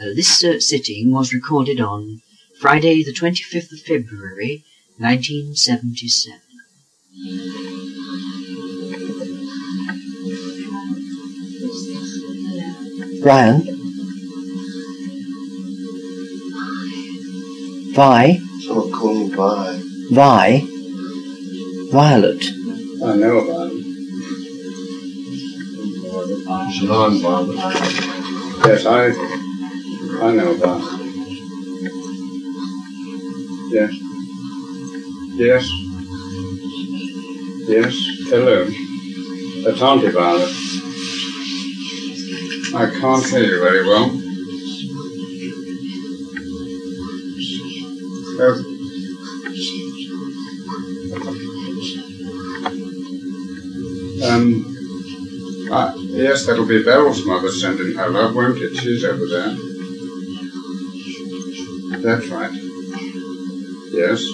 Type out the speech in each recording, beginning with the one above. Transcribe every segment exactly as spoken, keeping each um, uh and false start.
Uh, this uh, sitting was recorded on Friday the twenty-fifth of February, nineteen seventy-seven. Brian? Vi? Someone call me Vi. Vi? Violet. I know about it. Shalom, Violet. Yes, I, I know about it. Yes. Yes. Yes. Hello. That's Auntie Violet. I can't hear you very well. Oh. Um, uh, yes, that'll be Beryl's mother sending her love, won't it? She's over there. That's right. Yes.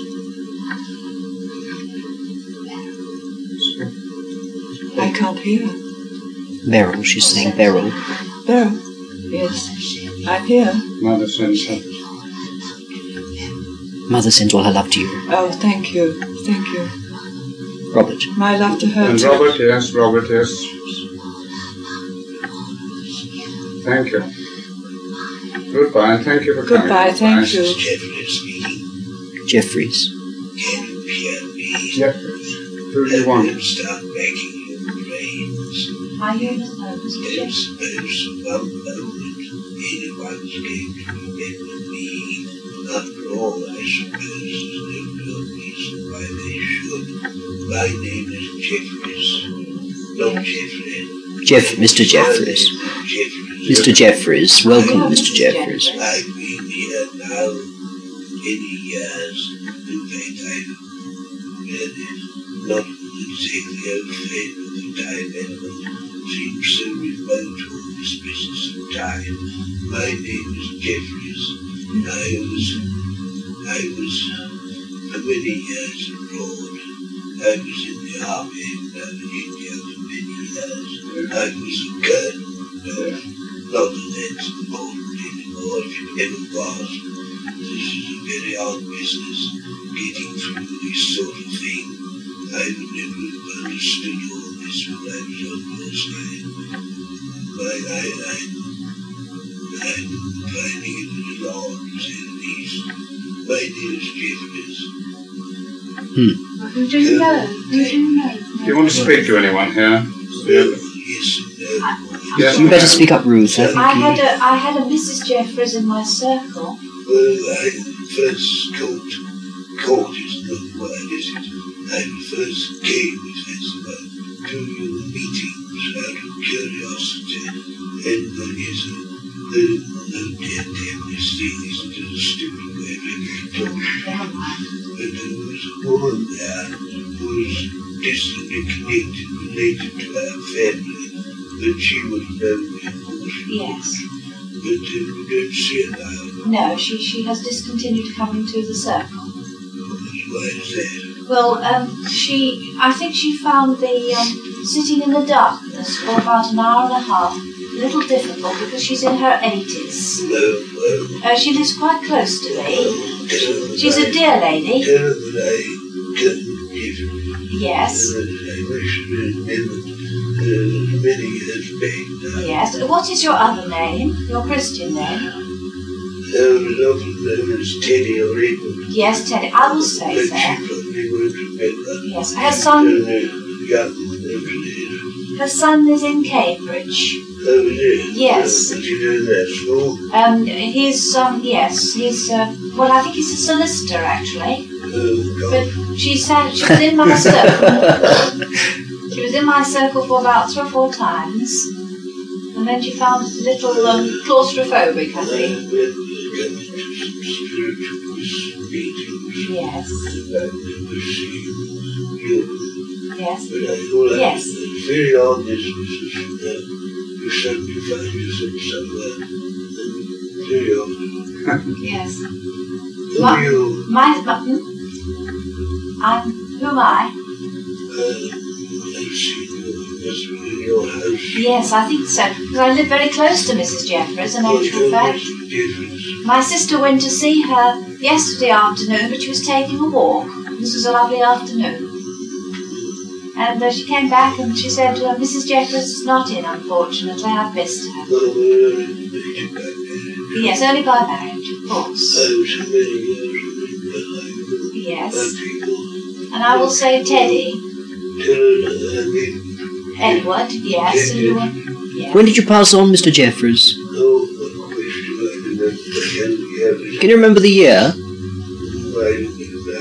I can't hear. Beryl, she's saying Beryl. Beryl? Yes, I'm here. Mother sends her. Mother sends all her love to you. Oh, thank you. Thank you. Robert. My love to her And too. Robert, yes, Robert, yes. Thank you. Goodbye, and thank you for coming. Goodbye, thank you. Jeffries. Can you hear me? Jeffries. Who do you want? Don't start making your brains. I hear Mister Holmes. Don't suppose for one moment anyone's going to remember me. After all, I suppose there's no real reason why they should. My name is Jeffries. Not Jeffrey. Jeff, Mister Jeffries. Jeffries. Mister Jeffries. Welcome, Mister Jeffries. I've been here now many years. In fact, I've really not exactly au fait with the time element. Seems so remote, all this business of time. My name is Jeffries. I was, I was for many years abroad. I was in the army in uh, India for many years. I was a colonel. Uh, not that that's important anymore, if it ever was. This is a very odd business, getting through this sort of thing. I would never have understood all this when I was on your side. But I, I, I'm finding it a little odd, to say the least. My name is Jeffries. Hmm. Who do you know? Who do you know? Do you want to speak to anyone here? Well, yes and no. Yes, You better speak up, Ruth. I think I you- had a I had a Missus Jeffries in my circle. Well, I first caught, caught isn't the word, is it? I first came, if that's the word, to your meetings out of curiosity, and there is a, the, the dear damn this thing isn't a stupid way of talking, but there was a woman there who was distantly connected, related to our family, but she would know me, of course. Yes. But uh, we don't see her now. No, she she has discontinued coming to the circle. Why is that? Well, um, she I think she found the um, sitting in the darkness for about an hour and a half a little difficult because she's in her eighties. Oh, well, Uh, she lives quite close to me. tell her that She's I, a dear lady. tell her that I couldn't give her. Yes. And that I wish to remember uh, many years back now. Yes. What is your other name? Your Christian name? I was often known as Teddy or Edward. Yes, Teddy. I will say But so. she probably won't remember. Yes. Her son. Uh, young, actually. Her son is in Cambridge. Oh, is it? Yes. Uh, what do you do in that school? Um, he's um, yes, he's uh, well, I think he's a solicitor actually. Oh, But God. she said she was in my circle. She was in my circle for about three or four times, and then she found it a little um, claustrophobic, I I think. went to some spiritualist meetings. Yes, And I've never seen you. yes, But I thought Yes. I was very odd this Missus Uh, you suddenly find yourself somewhere. And very odd. yes. Who Ma- are you? My button. I'm who am I? Uh, I've seen you was in your house. Yes, I think so. Because I live very close to Missus Jeffreys, in What's actual your fact. Missus Jeffreys? My sister went to see her yesterday afternoon, but she was taking a walk. This was a lovely afternoon. And uh, she came back and she said, uh, Missus Jeffreys is not in, unfortunately. I've missed her. Well, we're related by marriage. Yes, only by marriage, of course. Oh, so many years behind. Yes. Our people. And I will say Teddy, Tell her that I mean, Edward, yes, and you were... Yes. When did you pass on, Mister Jeffreys? oh, what question I remember can we have? Can you remember the year? Why did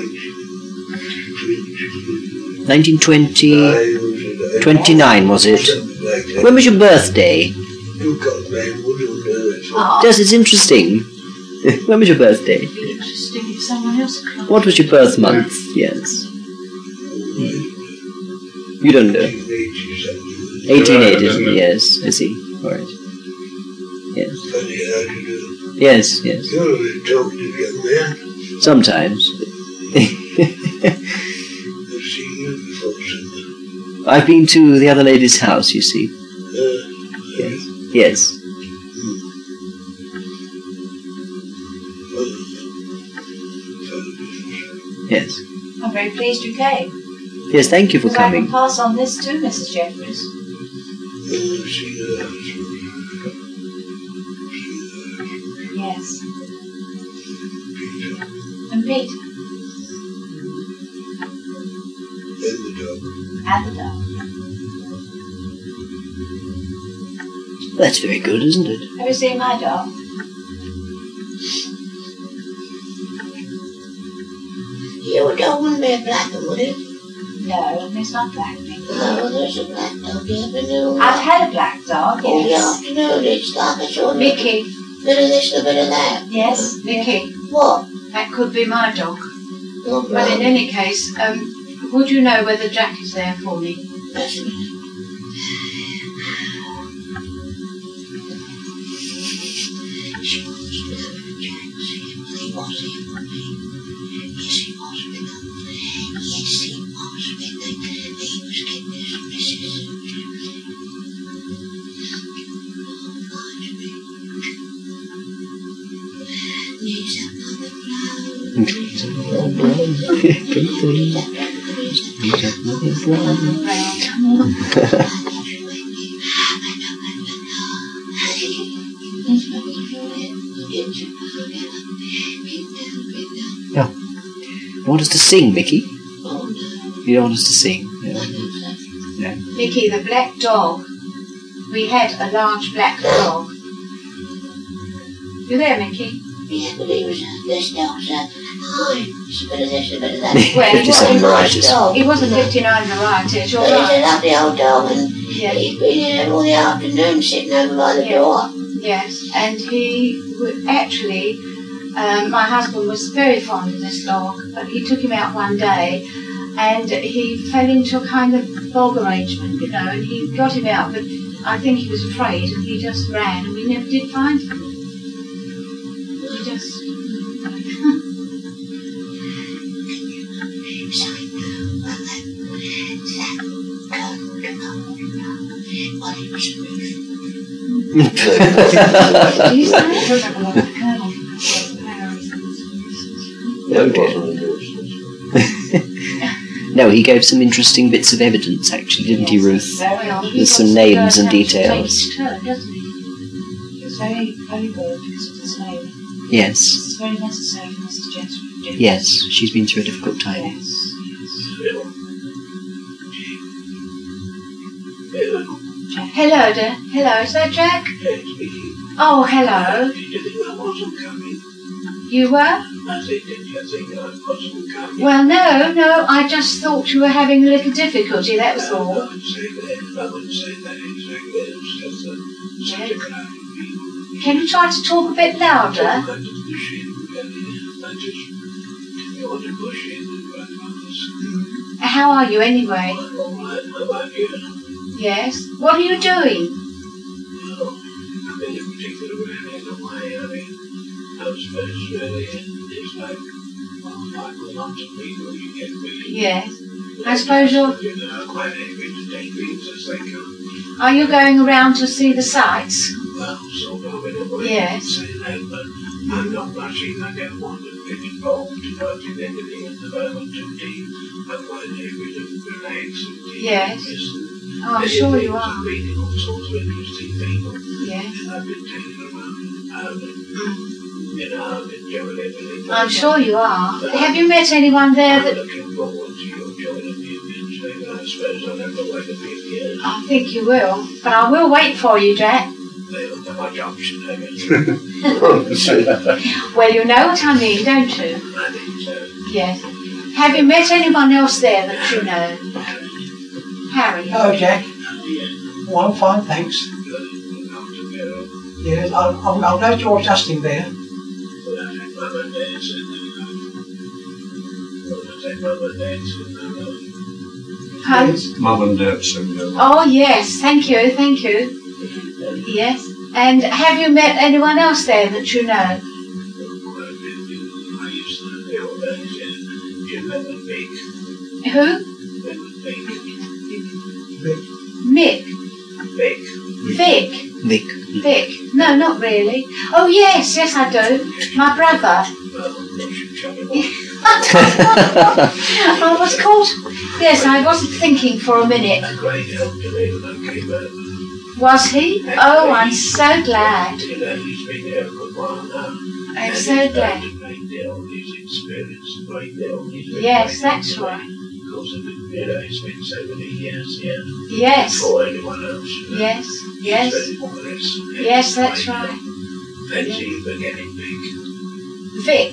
you like nineteen twenty, twenty-nine, was it? Something like that. When was your birthday? You got man, wouldn't know it. Oh, Yes, it's interesting. When was your birthday? it'd be interesting if someone else could come. What was your birth month? Yes. You don't know. eighteen eighty, yes, I see. Alright. Yes. Funny how you do. Yes, yes. You're a talkative young man. Sometimes. I've seen you before somewhere. I've been to the other lady's house, you see. Uh, Yes. Yes. Yes. I'm very pleased you came. Yes, thank you for Because I can coming. pass on this to Missus Jeffreys. I've seen her house. Yes. Peter And Peter. and the dog. And the dog. That's very good, isn't it? Have you seen my dog? Your dog wouldn't be a black one, would it? No, it's not black. No, there's a black dog the afternoon. I've had a black dog, In the yes. afternoon, it's like a sort of Mickey, bit of this and a bit of that. yes. Vicky, What? that could be my dog. Oh, But in no. any case, um, would you know whether Jack is there for me? That's a minute. She was with her, Jack. He was here for me. Yes, he was with her. Yes, he was with her. He was getting his missus. Needs another You want us to sing, Mickey? You don't want us to sing? No. Vicky, the black dog. We had a large black dog. You there, Mickey? Yeah, but he was this dog's a hi, it's a bit of this, a bit of that. Well, he fifty-seven wasn't, varieties. dog. he wasn't fifty-nine varieties, you're But he's a right. lovely old dog, and Yeah. he's been here all the afternoon sitting over by the Yeah. door. Yes, and he would actually, um, my husband was very fond of this dog, but he took him out one day and he fell into a kind of bog arrangement, you know, and he got him out, but I think he was afraid and he just ran and we never did find him. He just... He's Oh dear. No, he gave some interesting bits of evidence, actually, didn't he, Ruth? Very odd. With some names and details. He turn, doesn't he? It's very, very good because of his name. Yes, It's very necessary for Missus Jeffreys. yes, she's been through a difficult time. Yes. Hello, dear. Hello, is that Jack? Oh, hello. Did you think I wasn't coming? You were? I said, did you think I wasn't coming? Well, no, no. I just thought you were having a little difficulty, that was I all. wouldn't say that. I wouldn't say that exactly. It's just a, such a crowd of people. Can you try to talk a bit Don't louder? go to the machine, really. I just didn't want to push in and grandmother's. How are you anyway? I'm all right. How about you? Yes. What are you doing? Well, nothing in particular really in a way. I mean, no space really. It's like, well, like with lots of people, you get really... Yes. I suppose you're... You know, quite angry to take things as they come. Are you going around to see the sights? Well, sort of in a way, Yes. say that, but I'm not rushing. I don't want to get involved in working anything at the moment too deep. I'm quite able to relax and keep Yes. listen. Oh, I'm sure you I'm are. reading all sorts of interesting people. Yes. And I've been taken around and out and, Mm. you know, I've enjoyed everything. I'm sure you are. Have you met anyone there I'm that... looking forward to your joining me eventually, but I suppose I'll have to wait a few years. I think you will. But I will wait for you, Jack. They don't have much option, have you? Well, you know what I mean, don't you? I think so. Yes. Have you met anyone else there that you know? Harry? Hello, Jack. Yeah. Oh, I'm fine, thanks. Good. Look after Carol. Yes, I'm, I'm, I'm glad you're adjusting there. Well, I think Mum and Dad said they were. Well, I think Mum and Dad said they were. Huh? Mum and Dad said no. Oh, yes. Thank you, thank you. Yes. And have you met anyone else there that you know? I used to know the old days, yeah. Jim and Vic. Who? Them and Vic. Mick? Vic. Vic? Vic. Vic? No, not really. Oh, yes, yes, I do. My brother. Well, they should shut it off. I was caught. Yes, I wasn't thinking for a minute. A great help to me when I came over. Was he? Oh, I'm so glad. You know, he's been there a good while now. I'm And so he's glad. learned a great deal on his experience, a great deal on his Yes, that's right. Because of it, you know, he's been so many years here. Yes, Before anyone else. You know. yes, He's yes, very wise. and yes, he's that's great. right. Fancy you forgetting Vic. Vic.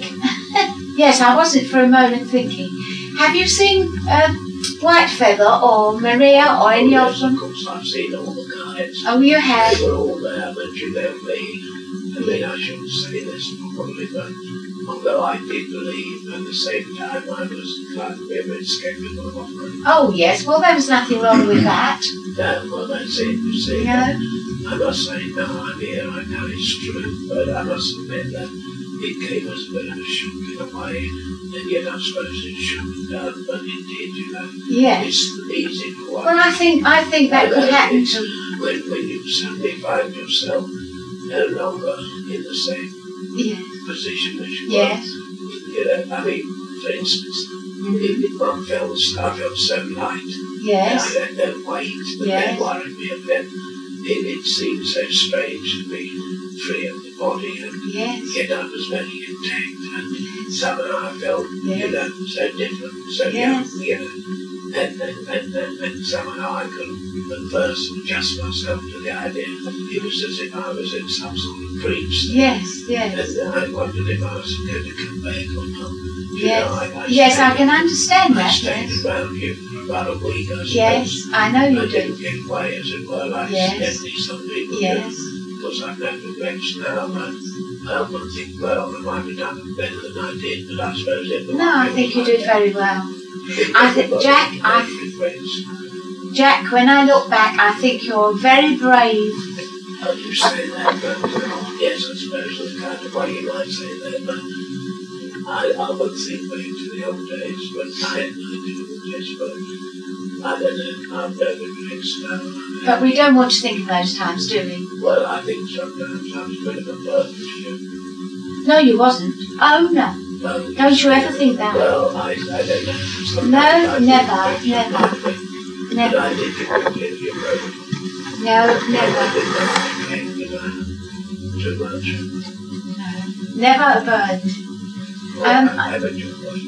Yes, I wasn't for a moment thinking. Have you seen uh, Whitefeather or Maria or any Oh, of yes, them? Of course, I've seen all the guides. Oh, you have? They were all there, but you know me. I mean, I shouldn't say this probably, but although I did believe, at the same time I was like a bit sceptical of offering. Oh, yes. Well, there was nothing wrong with that. No, well, that's it, you see. No? I must say, no, I'm here, I know it's true, but I must admit that it came as a bit of a shock in a way, and yet I suppose it shouldn't have done, but it did, you know. Yes. It's easy for one. Well, I think I think that could happen to. When, when you suddenly find yourself no longer in the same Yes. position as you Yes. were. You know, I mean, for instance, in the one felt, I felt so light. Yes. And I had no weight, but Yes. that worried me, and then it, it seemed so strange to be free of the body, and Yes. yet I was very intact, and somehow I felt, Yes. you know, so different, so Yes. young, you know. And, and, and, and, and somehow I could at first adjust myself to the idea. It was as if I was in some sort of dream state. Yes. Yes. And I wondered if I was going to come back or not. You Yes. know, I, I Yes, I stayed- can understand I that. stayed Yes. around you for about a week, I suppose. Yes, I know I you do. didn't get away, as it were, like Yes. steadily some people Yes. do. Because I've no regrets now, but I often think, well, I might have done better than I did, but I suppose it No, I think you did very well. I think, Jack, I- Regrets. Jack, when I look back, I think you're very brave. Oh, you say that, but uh, yes, I suppose that's kind of why you might say that, but I, I would think back to the old days, but I had no difficulties, but I don't know, I've no regrets now. But we don't want to think of those times, do we? Well, I think sometimes I was a bit of a burden to you. No, you wasn't. Oh, no. Well, Don't you ever think that? Well, I, I don't know. Sometimes No, I think never, back to never. that thing, But Never. I did forgive you, Road. No, I never. did not think you know, too much. No. Never a burden. Well, Um, I never do one.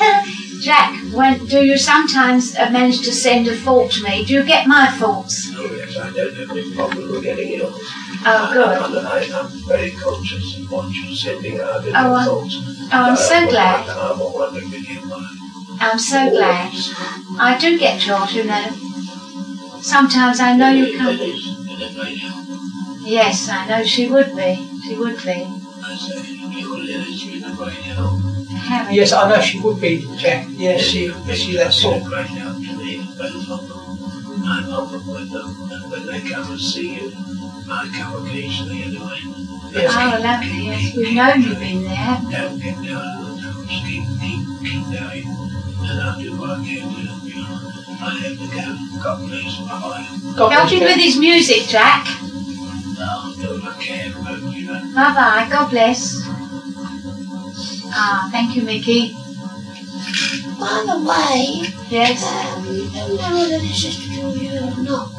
Jack, when do you sometimes uh, manage to send a thought to me? Do you get my thoughts? Oh, yes, I don't have any problem with getting yours. Oh, good. I, I, I'm very conscious of what you're sending out in Oh, your I'm- thoughts. Oh, I'm so glad. I'm wondering if you mind. I'm so glad. I do get yours, you know. Sometimes I know you come. Lily's been a great help. Yes, I know she would be. She would be. I say, you Lily's been a great help. Harry. Yes, I know she would be, Jack. Yes, she, she that sort. Been a great help to me, both of them. I'm often with them, and when they come and see you, I come occasionally anyway. Yes. Oh, lovely, yes. We've known you've been there, haven't we? Don't get down on the toes, keep, keep, keep going. And I'll do what I can to help you. I have to go. God bless my life. God Help bless him you. with his music, Jack. I'll do what I can, but you know. Bye bye. God bless. Ah, thank you, Mickey. By the way, Yes. um, I don't know whether this is to do with you or not.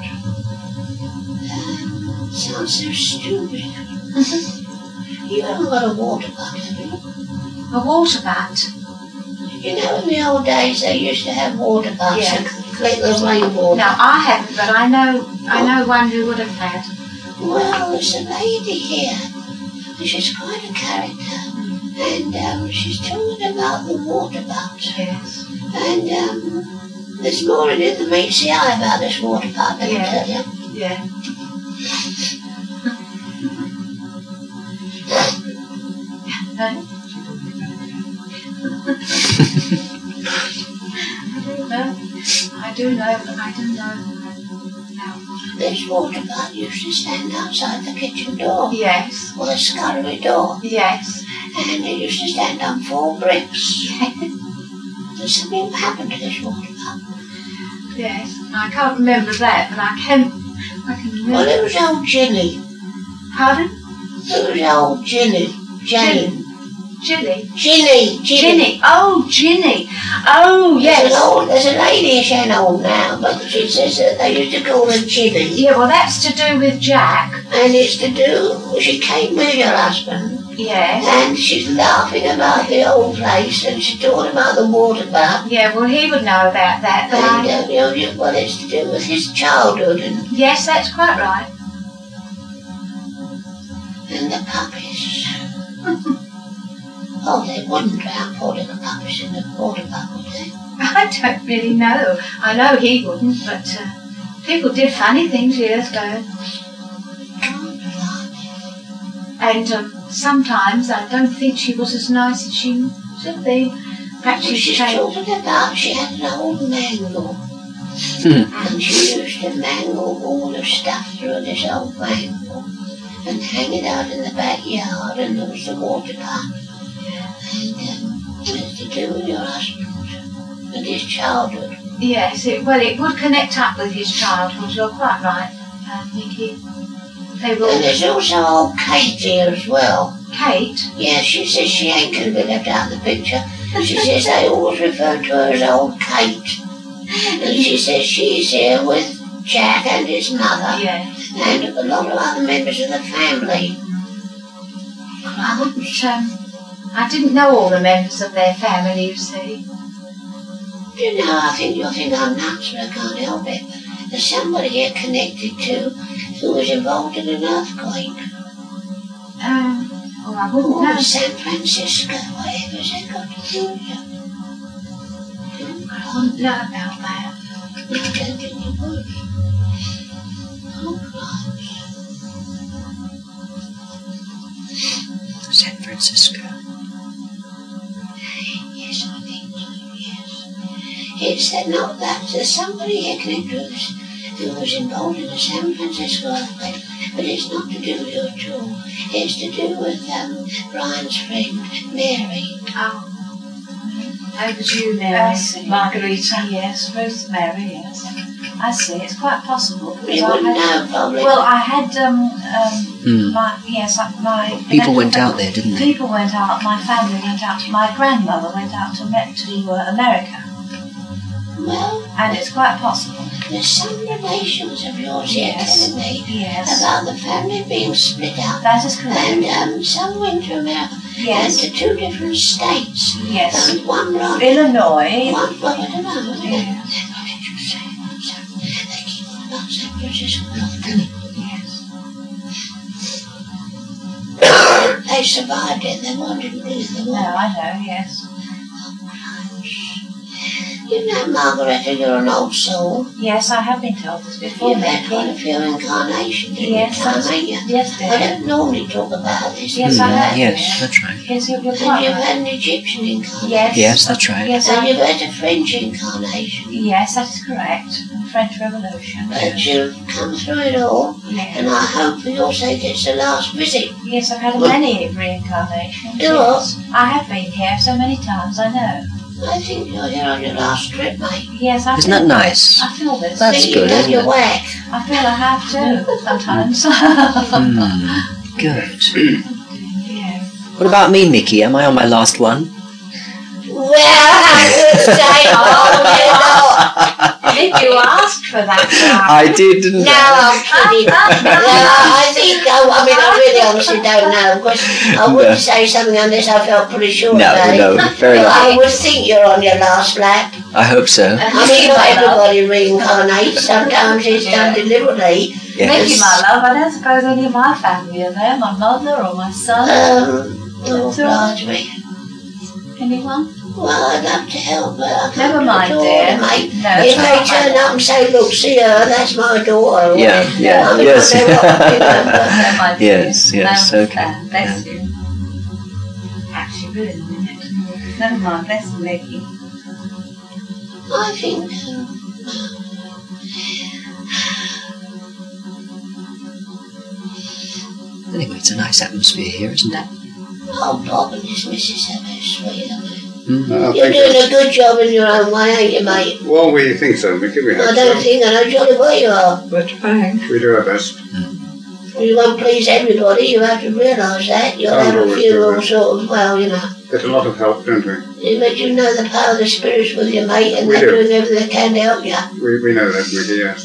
Um, it sounds so stupid. You haven't got a water butt, have you? A water butt. You know, in the old days they used to have water butts Yeah. and collect the rainwater. No, I haven't, but I know I know one who would have had. Well, there's a lady here. She's quite a character. And um, she's talking about the water butt. Yes. And um, there's more in it than meets the eye about this water butt, let me Yeah. tell you. Yeah. No. I do know. I do know. I do know. This water butt used to stand outside the kitchen door. Yes. Or the scullery door. Yes. And it used to stand on four bricks. There's something happened to this water butt. Yes. I can't remember that, but I can. I can remember. Well, it was old Ginny. Pardon? It was old Ginny. Jane. Ginny. Ginny. Ginny. Ginny. Oh, Ginny. Oh, There's, yes. an old, there's a lady, she ain't old now, but she says that they used to call her Ginny. Yeah, well, that's to do with Jack. And it's to do, she came with her husband. Yes. And she's laughing about the old place, and she's talking about the water butt. Yeah, well, he would know about that, but And, I... uh, you know, you- well, it's to do with his childhood and, Yes, that's quite right. and the puppies. Oh, they wouldn't drown poor little puppies in the water butt, would they? I don't really know. I know he wouldn't, but uh, people did funny things years ago. And um, sometimes I don't think she was as nice as she should be. Perhaps Well, she's she's changed. talking about she had an old mangle. Hmm. And she used to mangle all the stuff through this old mangle and hang it out in the backyard, and there was the water butt. And um, it's to do with your husband and his childhood. Yes, it, well, it would connect up with his childhood. You're quite right, uh, Nicky. They And will. there's also old Kate here as well. Kate? Yeah, she says she ain't going to be left out of the picture. She says they always refer to her as old Kate. And she says she's here with Jack and his mother. Yes. And a lot of other members of the family. I wouldn't, um, I didn't know all the members of their family, you see. Do you know, I think you'll think I'm nuts, but I can't help it. There's somebody here connected to who was involved in an earthquake. Um, well, I wouldn't Or know. San Francisco, whatever's that got to do with you? I wouldn't know about that. I don't think you would. Oh, San Francisco. yes, I think so, yes. It's that, not that, there's somebody here connected with us who was involved in the San Francisco earthquake, but it's not to do with you at all. It's to do with um, Brian's friend, Mary. Oh. Over to you, Mary. I see. Margarita. Yes, Rosemary, yes. I see, it's quite possible. because You I wouldn't had- know, probably. Well, I had, um, um, Hmm. my, yes, uh, my... People went out there, didn't they? People went out, my family went out, my grandmother went out to, Me- to uh, America, Well, and it's quite possible. there's some relations of yours here Yes. telling me Yes, about the family being split up. that is correct. And um, some went to America and Yes, to two different states. yes. And one right, Illinois. one, well, I don't know. Yes. What did you say about San They keep on about San Francisco, North Carolina. Yes. They survived it, they wanted to lose the No, war. I know, yes. You know, Margareta, you're an old soul. Yes, I have been told this before, You've had quite a Mickey. few incarnations in Yes, your time, that's- ain't you? Yes, I dear. don't normally talk about this. Yes, I Hmm, have. Yes, dear. that's right. Yes, you're, you're And quite you've right. had an Egyptian incarnation. Yes. Yes, that's right. Yes, And I, you've had a French incarnation. yes, that is correct. The French Revolution. But you've come through it all, Yes. and I hope for your sake it's the last visit. Yes, I've had many reincarnations. Do Yes. I have been here so many times, I know. I think you're here on your last trip, mate. Yes, I Isn't feel that nice? I feel this. That's think good, you've done isn't your it? whack. I feel I have to sometimes. Hmm. Good. Yes. What about me, Mickey? Am I on my last one? Well, I could say, oh, you're not. Did you ask for that? I did, didn't No, I'm kidding. No, I think, I, I mean, I really honestly don't know. Of course, I wouldn't say something unless I felt pretty sure No, about it. no, fair But enough. I would think you're on your last lap. I hope so. I mean, not everybody reincarnates. Sometimes it's done deliberately. Mickey, my love, I don't suppose any of my family are there, my mother or my son. Um, oh, oblige me. Anyone? Well, I'd love to help, but I can't Never do mind, it all, dear. mate. No, If they it's turn up and say, look, see her, that's my daughter. Yeah, Well, yeah, I mean, yes. I know what, you know, but Never mind, dear. Yes, yes, No, okay. Bless you. Actually, wait a minute. Never mind, bless you, Mickey. I think, um, Anyway, it's a nice atmosphere here, isn't it? oh, Bob and his missus are very sweet, aren't they? Mm. I You're think doing it's- a good job in your own way, ain't you, mate? Well, we think so, Mickey. We I have don't so. think I know jolly well you are. We're trying. We do our best. You won't please everybody, you have to realise that. You'll Oh, have no, a we're few doing all that. sort of, well, you know. Get a lot of help, don't we? But you know the power of the spirits with you, mate, and We they're do. doing everything they can to help you. We, we know that, Mickey, yes.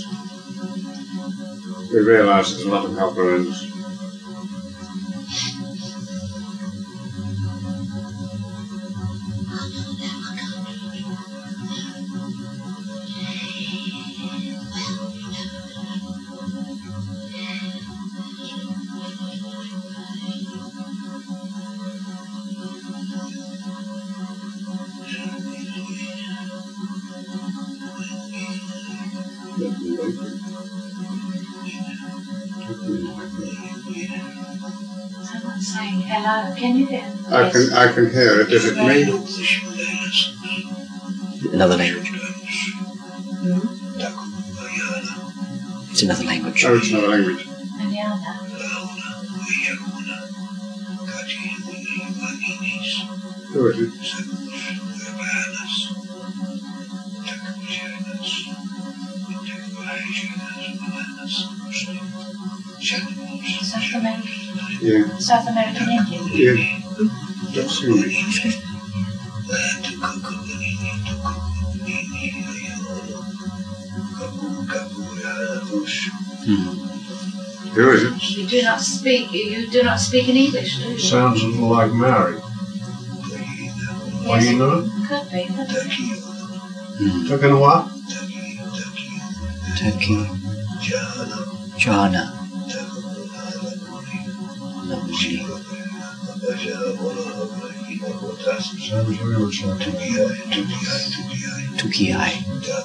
We realise there's a lot of help around us. Someone's saying hello. Can you hear? I can I can hear it. Is it me? Another language. It's another language. Oh, it's another language. Manana. Who is it? South American. Yeah. South American Indian. Yeah. That's me. Hmm. Who is it? You do not speak. You do not speak in English, do you? Sounds a little like Mary. Are you not? Could be. Could be. Hmm. Talking a what? Turkey. Jana. Lovely. Sounds very much like Tukiai.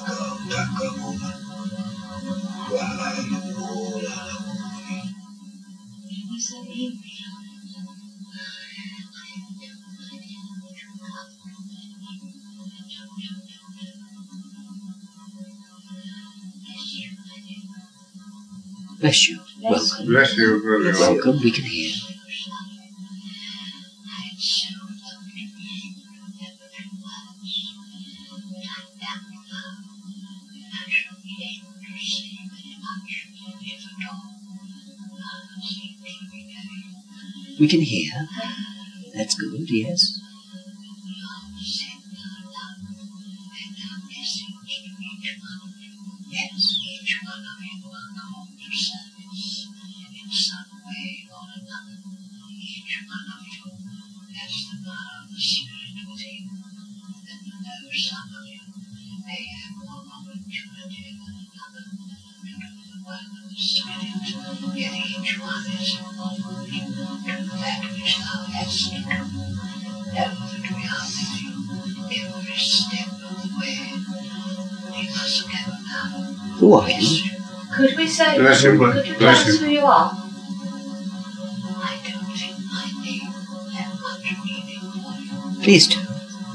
Bless you. Welcome. Bless you, very well. Welcome, we can hear. We can hear. That's good, yes. Yes. Who are you? Could we say? Bless him, Could you tell bless us him. who you are? Please do.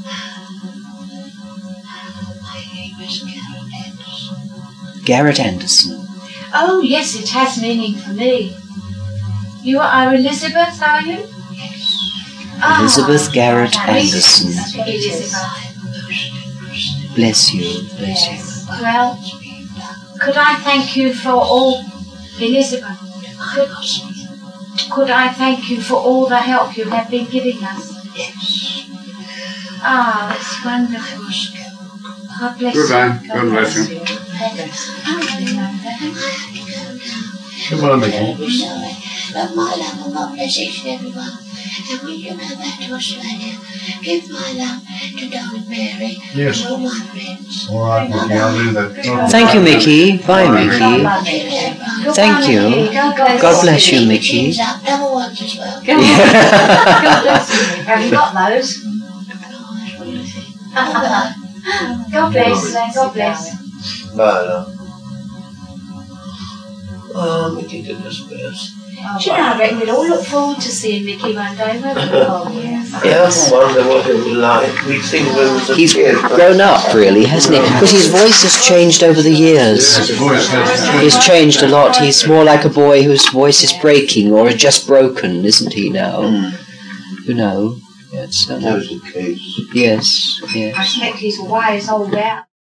Garrett Anderson. Oh yes, it has meaning for me. You are Elizabeth, are you? Ah, Elizabeth Garrett that is- Anderson. That's what it is. Bless you, bless you. Well, could I thank you for all, Elizabeth, could, could I thank you for all the help you have been giving us? Yes. Ah, that's wonderful. God bless you. Goodbye. God bless you. Come on, Mickey. I'm sorry, but my love and God bless each and everyone. And when you go back to Australia, give my love to Darling Mary Yes. and all my friends. All right, Mickey, I'll do that. Thank you, Mickey. Bye, Mickey. Goodbye, Thank you. Mickey. God bless God bless you, Keep your Mickey. chins up, double ones as well. God bless you. Have you got those? God bless. God bless. No, no. Oh, Mickey did his best. Do you know, I reckon we'd all look forward to seeing Mickey one day, won't we? Oh, yes. Yeah, I often wonder what it was like. We think when he was a He's kid. but- grown up, really, hasn't he? Because his voice has changed over the years. His voice has He's changed a lot. He's more like a boy whose voice is breaking or just broken, isn't he now? Mm. You know. It's, um, That was the case. yes, I yes. expect he's a wise old out.